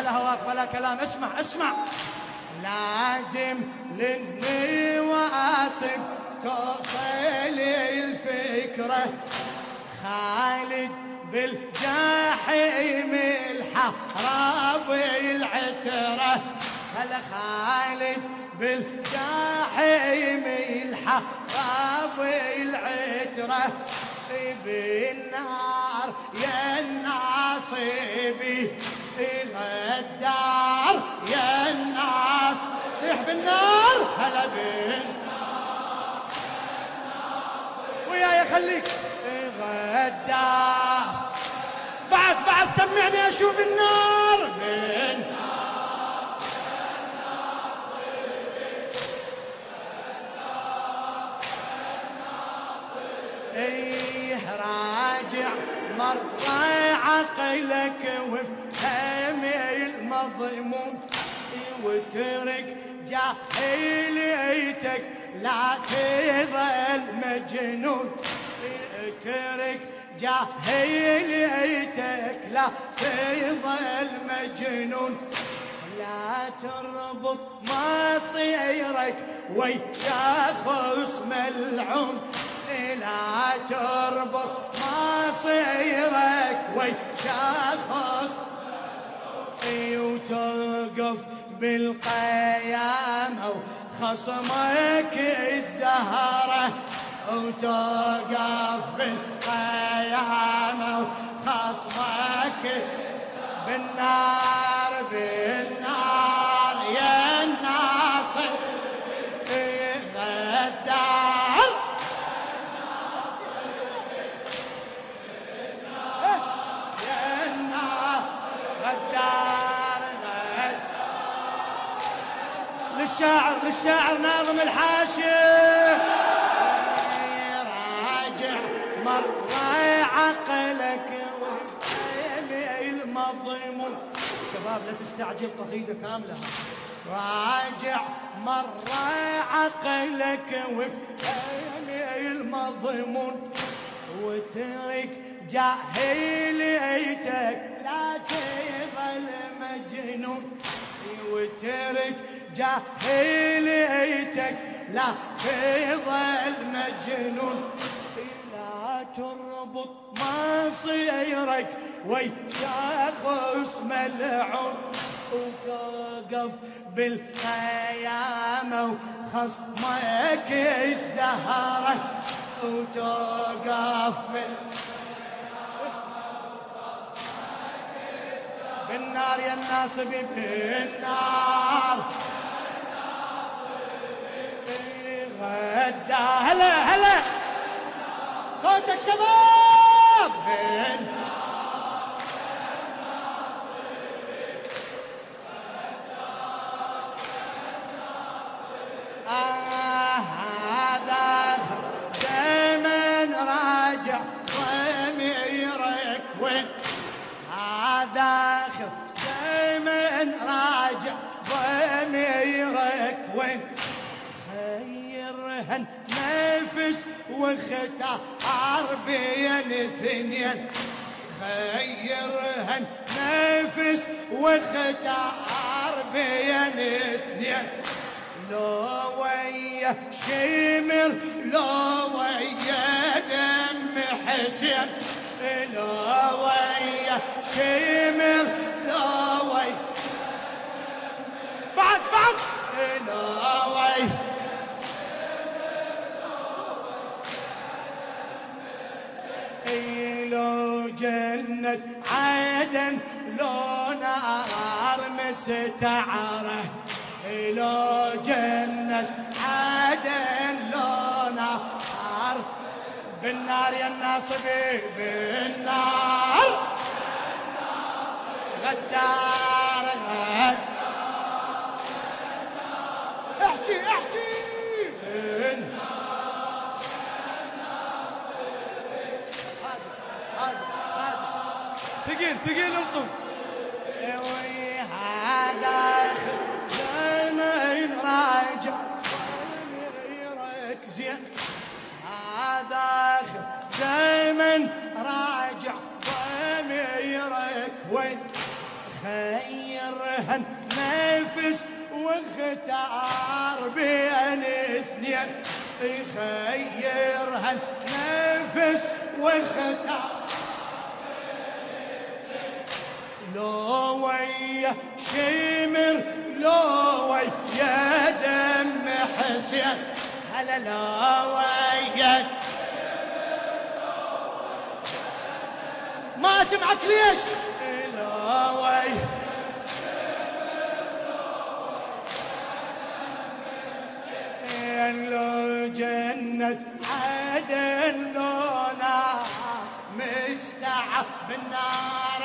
على هواك بلا كلام. اسمع اسمع. لازم للني واسف توصل الفكرة، خالد بالجحيم الحراب العترة، هلا خالد بالجحيم الحراب العترة، بالنار يا الناصبي غدار يا الناس، صيح بالنار هلا بالنار وياي خليك غدار. بعد سمعني اشوف النار بالنار ايه راجع مرة عقلك وافهم المضمون، وترك جاهليتك لا تظل مجنون، اترك جاهليتك لا تظل مجنون، لا تربط مصيرك ويا شخص ملعون، لا تربط مصيرك ويا شخص وتوقف بالقيامة وخصمك الزهرة، وتوقف بالقيامة وخصمك بالنار بالنار يا الناصر غدار يا الناصر غدار للشاعر ناظم الحاشي. راجع مرة عقلك وفهم المضمون، شباب لا تستعجل قصيدة كاملة. راجع مرة عقلك وفهم المضمون، وترك جاهليتك لا تظل مجنون، وترك جاهليتك لا تظل مجنون، لا تربط مصيرك ويا شخص ملعون، وتوقف بالقيامة وخصمك الزهرة، وتوقف بالنار يا الناصبي بالنار غدا. هلا هلا صوتك شباب بالنار هذا زمن راجع ضميرك وين، هذا آخر زمن راجع ضميرك وين، خيرها النفس واختار بين اثنين، خيرها النفس واختار بين اثنين، لو ويا شمر لو ويا دم حسين، لو ويا شمر لو ويا بعد لو ويا لو جنة عدن لو نار مستعرة، لو جنة عدن لو نار بالنار يا الناصبي بالنار غدار غدار احكي ثقيل انطف هذا زمن راجع ضميرك زين، هذا زمن راجع ضميرك وين، خيرها النفس واختار بين اثنين، يخيرها النفس واختار لو ويا شمر لو ويا دم حسين، هلا لو ويا ما اسمعك ليش لو ويا لو جنة عدن لو نار مستعب بالنار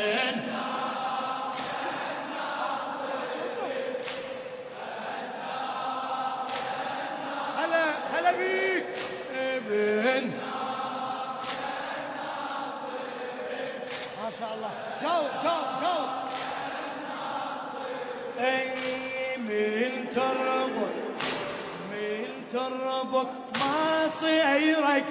هلا بيك ابن ما شاء الله جو اي من تربط مصيرك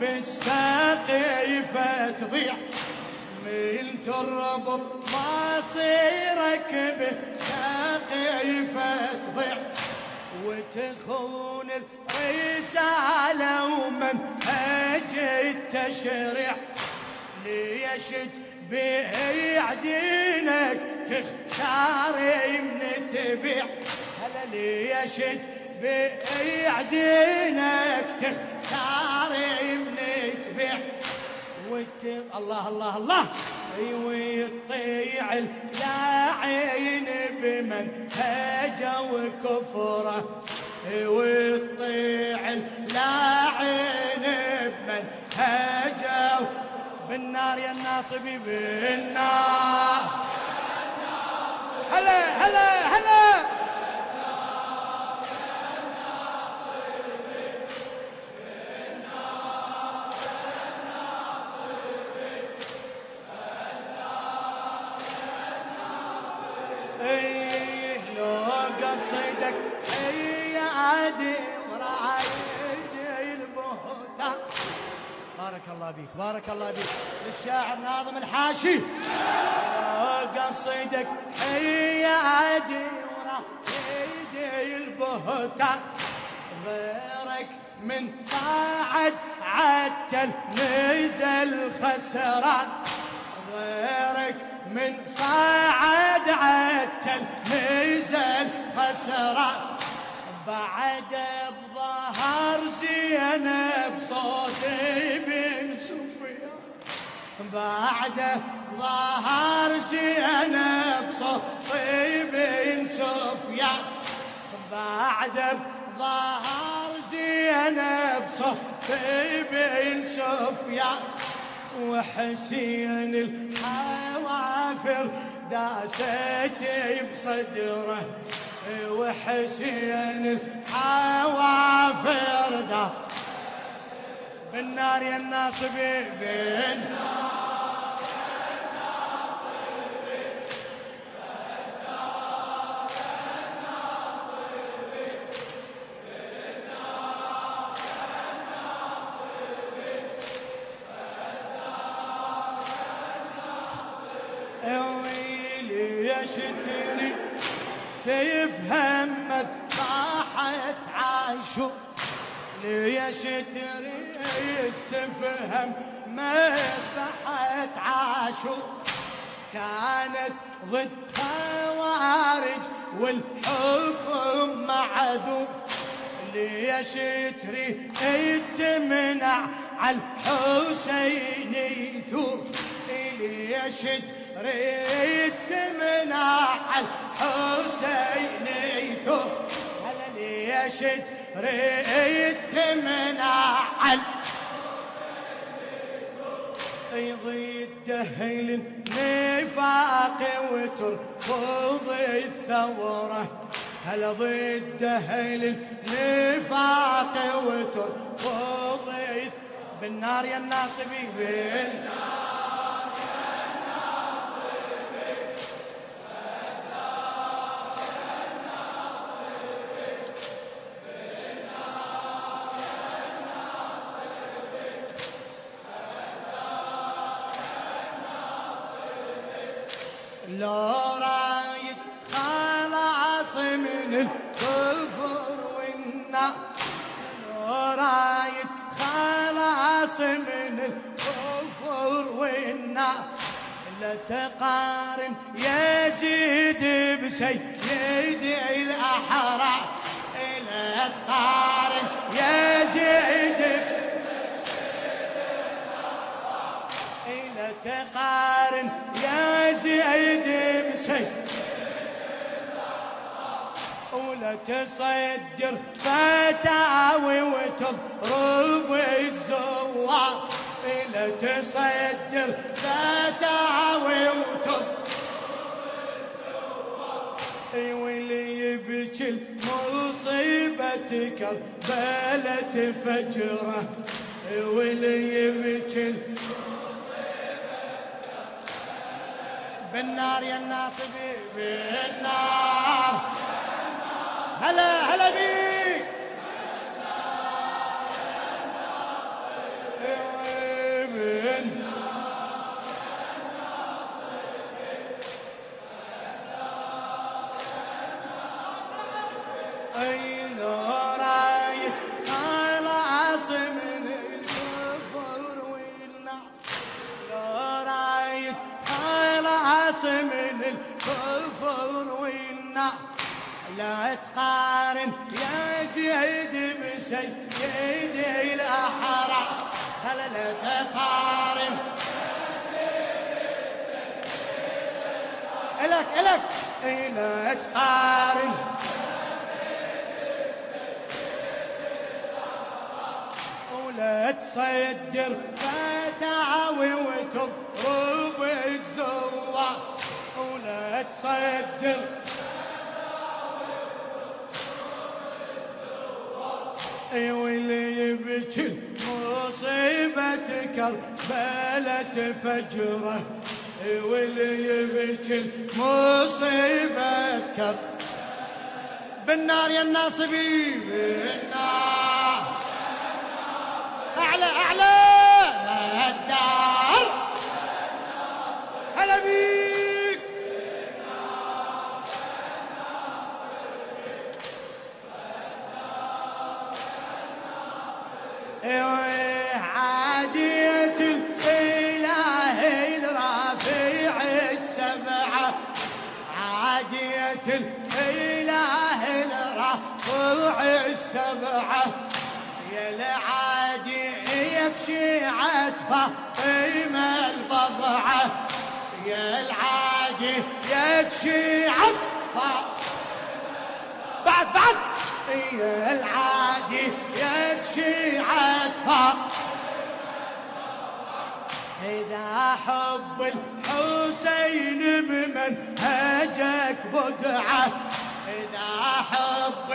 بالسقيفة تضيع، من تربط مصيرك بالسقيفة تضيع، وتخون الرسالة ومنهج التشريع، ليش تبيع دينك تختار من تبيع، هلا ليش تبيع دينك تختار من تبيع، الله الله الله ويطيع اللاعين بمنهجه وكفره، ويطيع اللاعين بمنهجه بالنار يا الناصبي بالنار، هلا هلا هلا قصدك هي عادي وراعي البهتان. بارك الله بيك بارك الله بيك للشاعر ناظم الحاشي. قصدك هي عادي وراعي البهتان، غيرك من صاعد عتل نزل خسران، غيرك من صاعد عتل نزل خسران، بعد بظهر زينب صوتي بن سفيان، بعد ظهر زينب صوتي بن سفيان، بعد ظهر زينب صوتي بن سفيان، وحسين الحوافر داستي بصدره، وحسين الحوافر دا بالنار يا الناصبي بالنار يشتري تفهم طاحت عاشو، ليش تريد تفهم مذبحة عاشو، كانت ضد خوارج والحكم معذوب، ليش تريد تمنع على الحسين يثور، ليش تريد تمنع على الحسين يثور، هلا ليش تريد تمنع على يضيد دهل النفاق وترفض الثورة، هلا ضد دهل النفاق وترفض بالنار يا الناصبي بالنار لا من الكفر والنار، رايد خلاص من الكفر والنار. لا تقارن يزيد بسيدي الأحرار، لا تقارن يزيد لا تقارن يزيد بسيدي، ولا تصدر فتاوي وتضرب الزوار، لا تصدر فتاوي وتضرب الزوار. واللي يبكي المصيبة كربلة فجره، واللي يبكي بالنار يا الناصبي بالنار. هلا هلا بيك اي رايد خلاص من الكفر والنار، رايد خلاص من الكفر والنار. لا تقارن يا زيد بسيدي الأحرار، هلا لا تقارن إلك لا تقارن ولا تصدر فتاوي وتضرب الزوار، ولا تصدر واللي يبكي مصيبة كربلة فجره، واللي يبكي مصيبة كربلة بالنار يا الناصبي بالنار. أعلى أعلى الدار هلا بيك عادية الإله الرافع السبعة، عادية الإله الرافع السبعة. يا العادية شيعة فاطمة البضعة، يا العادية شيعة بعد يا العادي يا شيعة إذا حب الحسين بمنهجك بدعة، إذا حب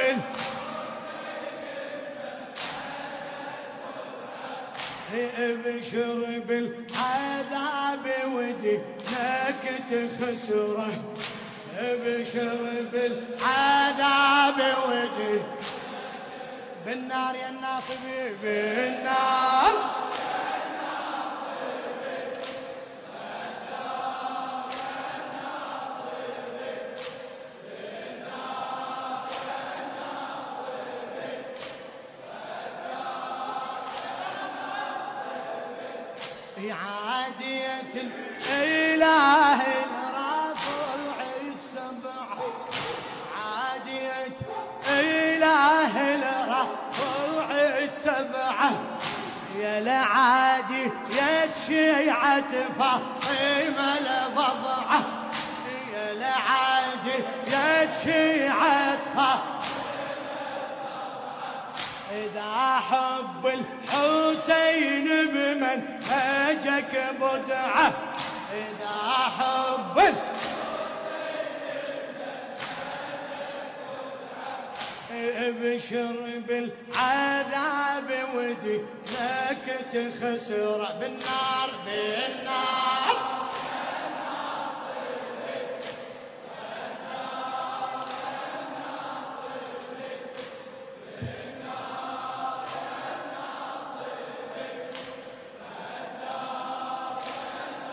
ابشر بالعذاب ودينك تخسره، ابشر بالعذاب ودينك بالنار يا الناصبي بالنار. عادية الإله الرافع السبعة، عادية إله الرافع السبعة. يا العادي يا شيعة فاطمة البضعة، يا العادي يا شيعة فاطمة. إذا حب الحسين بمنهجك بدعة، إذا حب ابشر بالعذاب ودينك تخسر بالنار بالنار.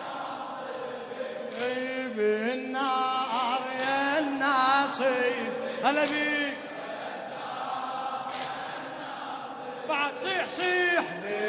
بالنار يا الناصر هلا بيك بعد صيح صيح